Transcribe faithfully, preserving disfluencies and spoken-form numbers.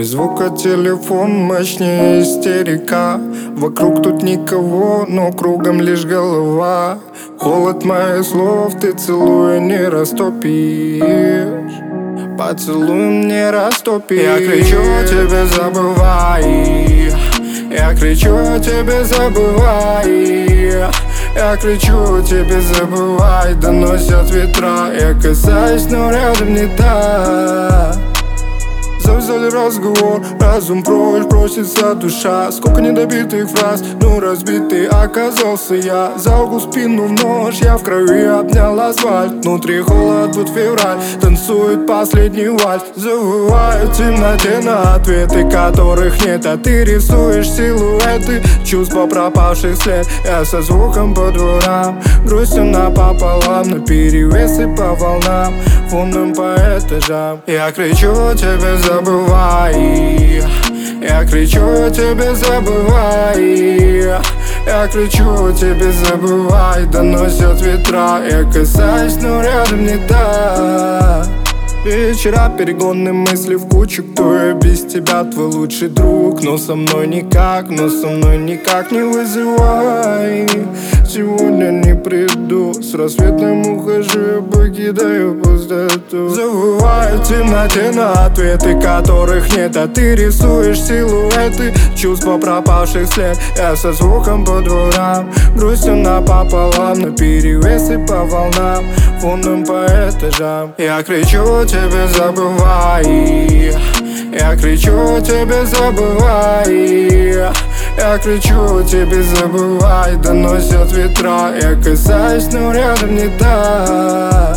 Без звука телефон мощнее истерика. Вокруг тут никого, но кругом лишь голова. Холод моих слов ты целуя не растопишь. Поцелуй не растопишь. Я кричу тебе забывай. Я кричу тебе забывай. Я кричу тебе забывай. Доносят ветра. Я касаюсь, но рядом не так. Завязали разговор, разум прочь, просится душа. Сколько недобитых фраз, ну разбитый оказался я. За угол спину в нож, я в крови обнял асфальт. Внутри холод, вот февраль, танцует последний вальс. Завываю в темноте на ответы, которых нет. А ты рисуешь силуэты чувства пропавших след. Я со звуком по дворам, грустью напополам, на перевес и по волнам, фоном по этажам. Я кричу тебе забывай. Я кричу тебе забывай. Я кричу тебе забывай. Доносят ветра. Я касаюсь, но рядом не так. Вечера, перегонные мысли в кучу. Кто я без тебя, твой лучший друг? Но со мной никак, но со мной никак не вызывай. Сегодня не приду, с рассветом ухожу, я покидаю пустоту. Завываю в темноте на ответы, которых нет. А ты рисуешь силуэты чувства пропавших след. Я со звуком по дворам, грустью напополам, на перевес и по волнам, фоном по этажам. Я кричу тебе забывай. Я кричу тебе забывай. Я кричу тебе забывай. Доносят ветра. Я касаюсь, но рядом не так.